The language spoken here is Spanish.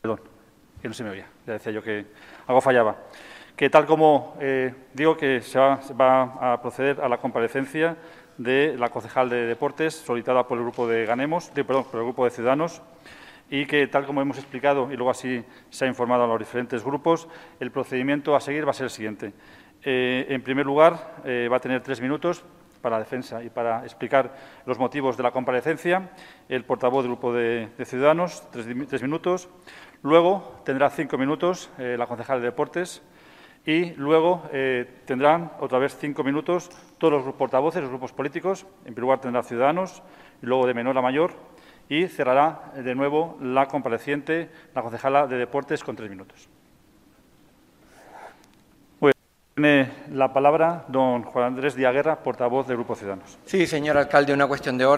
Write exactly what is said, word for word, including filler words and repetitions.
perdón, que no se me oía, ya decía yo que algo fallaba. Que tal como eh, digo que se va, se va a proceder a la comparecencia de la concejal de Deportes, solicitada por el grupo de Ganemos, de, perdón, por el grupo de Ciudadanos, y que, tal como hemos explicado, y luego así se ha informado a los diferentes grupos, el procedimiento a seguir va a ser el siguiente. Eh, en primer lugar, eh, va a tener tres minutos para la defensa y para explicar los motivos de la comparecencia, el portavoz del grupo de, de Ciudadanos, tres, tres minutos. Luego tendrá cinco minutos eh, la concejal de Deportes y luego eh, tendrán otra vez cinco minutos todos los portavoces, los grupos políticos. En primer lugar tendrá Ciudadanos y luego de menor a mayor y cerrará de nuevo la compareciente, la concejala de Deportes, con tres minutos. Tiene la palabra don Juan Andrés Díaz Guerra, portavoz del Grupo Ciudadanos. Sí, señor alcalde, una cuestión de orden.